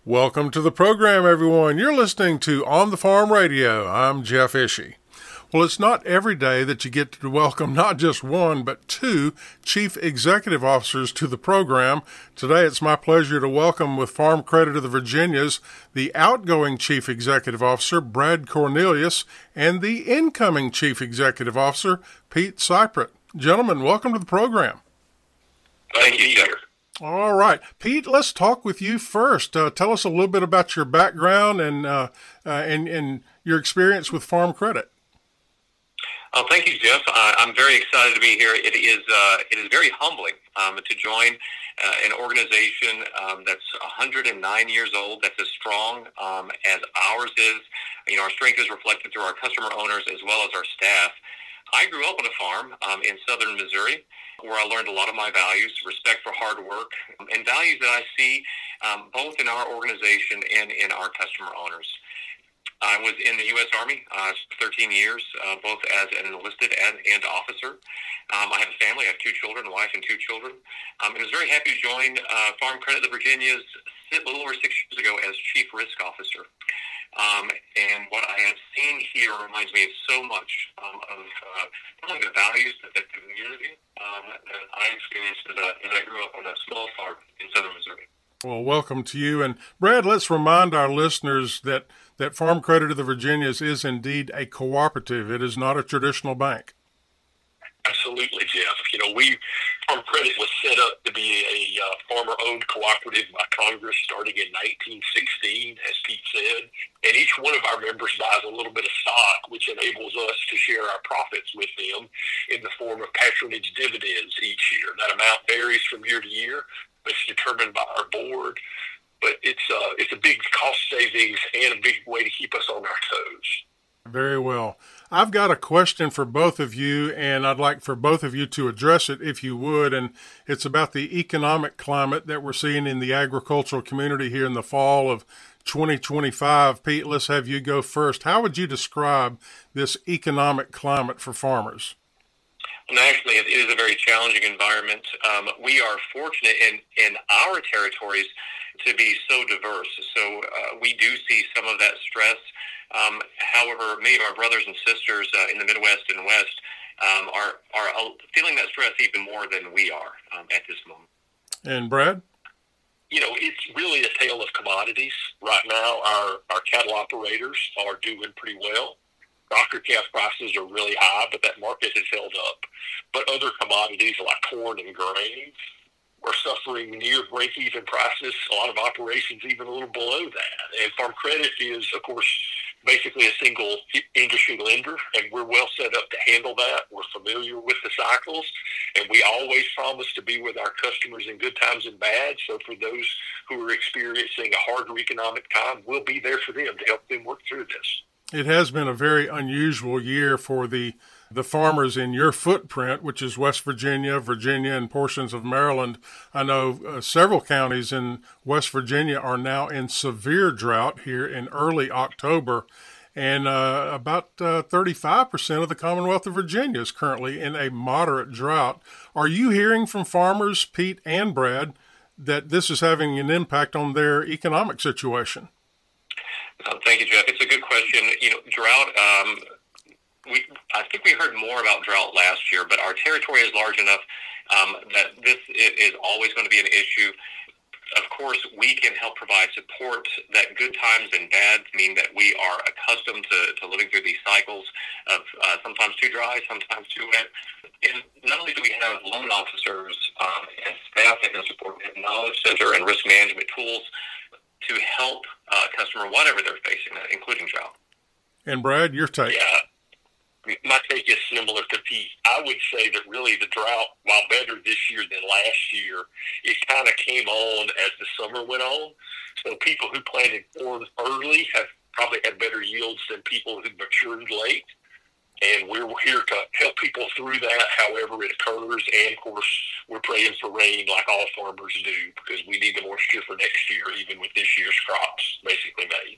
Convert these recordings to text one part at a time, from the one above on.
Welcome to the program, everyone. You're listening to On the Farm Radio. I'm Jeff Ishii. Well, it's not every day that you get to welcome not just one, but two Chief Executive Officers to the program. Today, it's my pleasure to welcome with Farm Credit of the Virginias, the outgoing Chief Executive Officer, Brad Cornelius, and the incoming Chief Executive Officer, Pete Seipert. Gentlemen, welcome to the program. Thank you, Jeff. All right. Pete, let's talk with you first. Tell us a little bit about your background and your experience with Farm Credit. Thank you, Jeff. I'm very excited to be here. It is very humbling to join an organization that's 109 years old, that's as strong as ours is. You know, our strength is reflected through our customer owners as well as our staff. I grew up on a farm in southern Missouri, where I learned a lot of my values, respect for hard work, and values that I see both in our organization and in our customer owners. I was in the U.S. Army 13 years, both as an enlisted and officer. I have a family. I have two children, a wife and two children. And I was very happy to join Farm Credit of the Virginias a little over 6 years ago as Chief Risk Officer. And what I have seen here reminds me of so much of not only the values but the community that I experienced as I grew up on a small farm in southern Missouri. Well, welcome to you. And Brad, let's remind our listeners that Farm Credit of the Virginias is indeed a cooperative. It is not a traditional bank. Absolutely, Jeff. You know, Farm Credit was set up to be a farmer-owned cooperative by Congress starting in 1916, as Pete said. And each one of our members buys a little bit of stock, which enables us to share our profits with them in the form of patronage dividends each year. That amount varies from year to year. It's determined by our board. But it's a big cost savings and a big way to keep us on our toes. Very well. I've got a question for both of you, and I'd like for both of you to address it if you would, and it's about the economic climate that we're seeing in the agricultural community here in the fall of 2025. Pete, let's have you go first. How would you describe this economic climate for farmers? Nationally, it is a very challenging environment. We are fortunate in our territories to be so diverse. So we do see some of that stress. However, many of our brothers and sisters in the Midwest and West are feeling that stress even more than we are at this moment. And Brad? You know, it's really a tale of commodities. Right now, our cattle operators are doing pretty well. Rocker calf prices are really high, but that market has held up. But other commodities like corn and grain are suffering near break-even prices. A lot of operations even a little below that. And Farm Credit is, of course, basically a single industry lender, and we're well set up to handle that. We're familiar with the cycles, and we always promise to be with our customers in good times and bad. So for those who are experiencing a harder economic time, we'll be there for them to help them work through this. It has been a very unusual year for the farmers in your footprint, which is West Virginia, and portions of Maryland. I know several counties in West Virginia are now in severe drought here in early October, and about 35% of the Commonwealth of Virginia is currently in a moderate drought. Are you hearing from farmers, Pete and Brad, that this is having an impact on their economic situation? Thank you, Jeff. It's a good question. You know, drought, I think we heard more about drought last year, but our territory is large enough that this is always going to be an issue. Of course, we can help provide support. That good times and bads mean that we are accustomed to living through these cycles of sometimes too dry, sometimes too wet. And not only do we have loan officers and staff that can support the Knowledge Center and risk management tools to help customer whatever they're facing, including drought. And Brad, your take? Yeah, my take is similar to Pete. I would say that really the drought, while better this year than last year, it kind of came on as the summer went on. So people who planted corn early have probably had better yields than people who matured late. And we're here to help people through that however it occurs. And, of course, we're praying for rain like all farmers do because we need the moisture for next year, even with this year's crops basically made.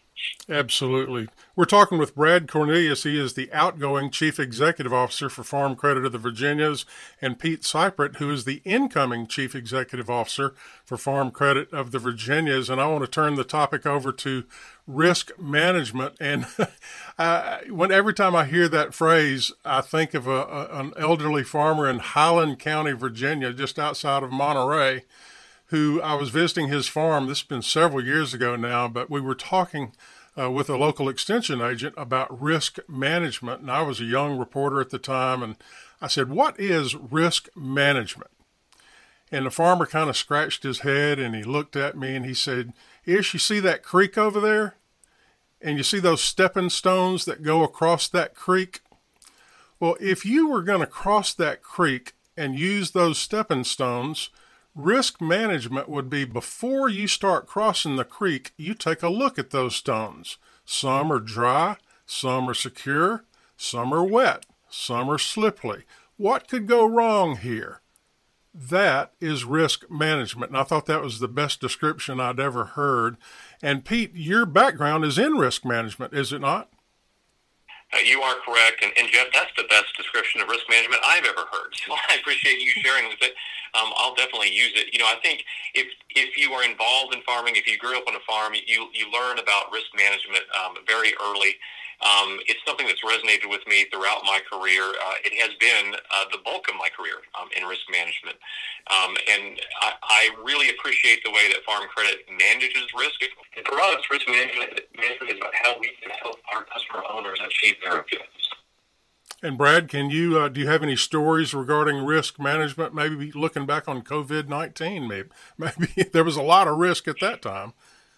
Absolutely. We're talking with Brad Cornelius. He is the outgoing Chief Executive Officer for Farm Credit of the Virginias, and Pete Seipert, who is the incoming Chief Executive Officer for Farm Credit of the Virginias. And I want to turn the topic over to risk management. And every time I hear that phrase, I think of an elderly farmer in Highland County, Virginia, just outside of Monterey, who I was visiting his farm. This has been several years ago now, but we were talking with a local extension agent about risk management. And I was a young reporter at the time, and I said, "What is risk management?" And the farmer kind of scratched his head, and he looked at me, and he said, "Ish, you see that creek over there? And you see those stepping stones that go across that creek? Well, if you were going to cross that creek and use those stepping stones, risk management would be before you start crossing the creek, you take a look at those stones. Some are dry, some are secure, some are wet, some are slippery. What could go wrong here?" That is risk management. And I thought that was the best description I'd ever heard. And Pete, your background is in risk management, is it not? You are correct. And Jeff, that's the best description of risk management I've ever heard. So I appreciate you sharing with it. I'll definitely use it. I think if you are involved in farming, if you grew up on a farm, you learn about risk management very early. It's something that's resonated with me throughout my career. It has been the bulk of my career in risk management. And I really appreciate the way that Farm Credit manages risk. And for us, risk management is about how we can help our customer owners achieve their objectives. And Brad, can you do you have any stories regarding risk management? Maybe looking back on COVID-19, maybe there was a lot of risk at that time.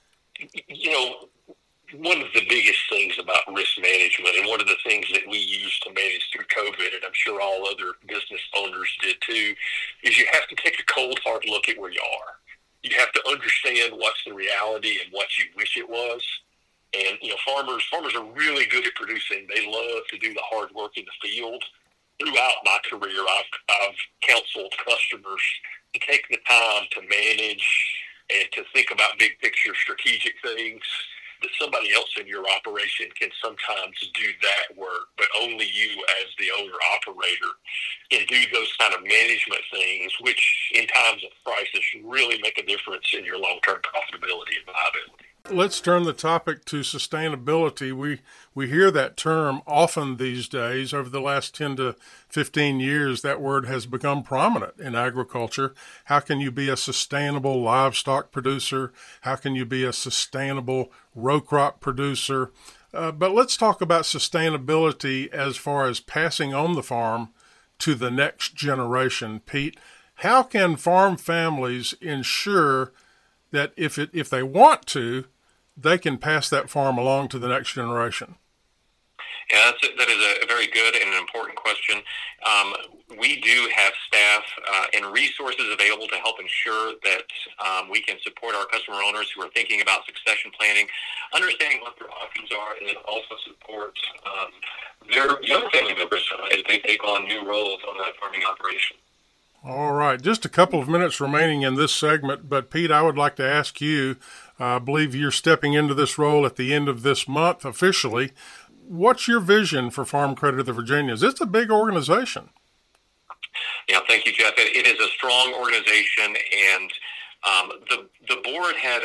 One of the biggest things about risk management, and one of the things that we used to manage through COVID, and I'm sure all other business owners did too, is you have to take a cold, hard look at where you are. You have to understand what's the reality and what you wish it was. And, farmers are really good at producing. They love to do the hard work in the field. Throughout my career, I've counseled customers to take the time to manage and to think about big picture strategic things that somebody else in your operation can sometimes do that work, but only you as the owner operator can do those kind of management things, which in times of crisis really make a difference in your long-term profitability and viability. Let's turn the topic to sustainability. We hear that term often these days. Over the last 10 to 15 years, that word has become prominent in agriculture. How can you be a sustainable livestock producer? How can you be a sustainable row crop producer? But let's talk about sustainability as far as passing on the farm to the next generation. Pete, how can farm families ensure that if they want to, they can pass that farm along to the next generation? Yeah, that is a very good and an important question. We do have staff and resources available to help ensure that we can support our customer owners who are thinking about succession planning, understanding what their options are, and then also support their young family members as they take on new roles on that farming operation. All right, just a couple of minutes remaining in this segment, but Pete, I would like to ask you, I believe you're stepping into this role at the end of this month officially. What's your vision for Farm Credit of the Virginias? It's a big organization. Yeah, thank you, Jeff. It is a strong organization, and the board had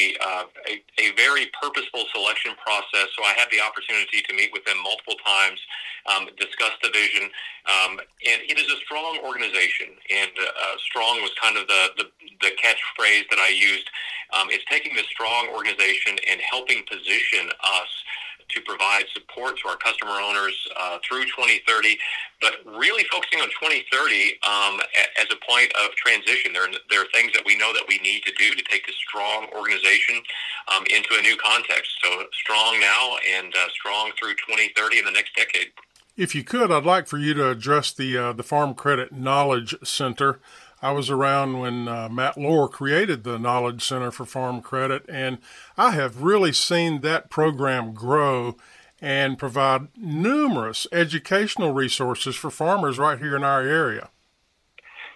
a very purposeful selection process. So I had the opportunity to meet with them multiple times, discuss the vision, and it is a strong organization. And strong was kind of the catchphrase that I used. It's taking this strong organization and helping position us to provide support to our customer owners through 2030, but really focusing on 2030 as a point of transition. There are things that we know that we need to do to take this strong organization into a new context. So strong now and strong through 2030 in the next decade. If you could, I'd like for you to address the Farm Credit Knowledge Center. I was around when Matt Lohr created the Knowledge Center for Farm Credit, and I have really seen that program grow and provide numerous educational resources for farmers right here in our area.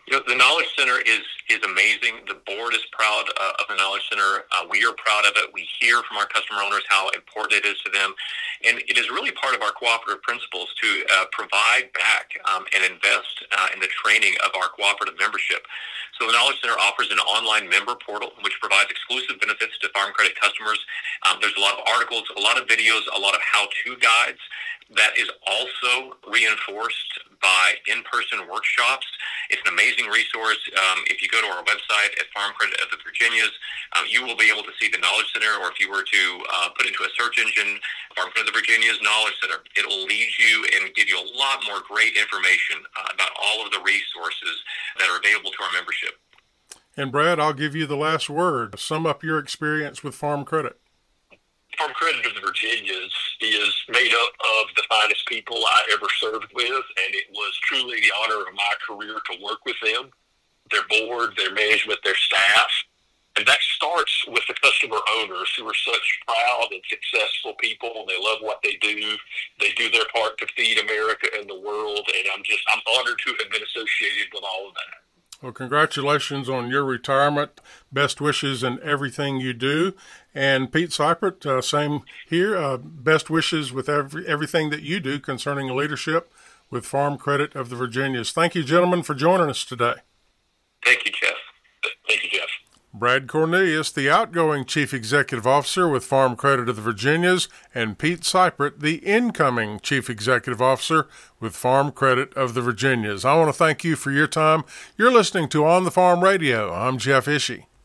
The Knowledge Center is amazing. The board is proud of the Knowledge Center. We are proud of it. We hear from our customer owners how important it is to them. And it is really part of our cooperative principles to provide back and invest in the training of our cooperative membership. So the Knowledge Center offers an online member portal which provides exclusive benefits to Farm Credit customers. There's a lot of articles, a lot of videos, a lot of how-to guides. That is also reinforced by in-person workshops. It's an amazing resource. If you go to our website at Farm Credit of the Virginias, you will be able to see the Knowledge Center, or if you were to put into a search engine, Farm Credit of the Virginias Knowledge Center, it'll lead you and give you a lot more great information about all of the resources that are available to our membership. And Brad, I'll give you the last word. Sum up your experience with Farm Credit. Farm Credit of the Virginias is made up of the finest people I ever served with, and it was truly the honor of my career to work with them, their board, their management, their staff. And that starts with the customer owners, who are such proud and successful people. They love what they do. They do their part to feed America and the world, and I'm honored to have been associated with all of that. Well, congratulations on your retirement. Best wishes in everything you do. And Pete Seipert, same here. Best wishes with everything that you do concerning leadership with Farm Credit of the Virginias. Thank you, gentlemen, for joining us today. Thank you, Jeff. Thank you, Jeff. Brad Cornelius, the outgoing Chief Executive Officer with Farm Credit of the Virginias, and Pete Seipert, the incoming Chief Executive Officer with Farm Credit of the Virginias. I want to thank you for your time. You're listening to On the Farm Radio. I'm Jeff Ishii.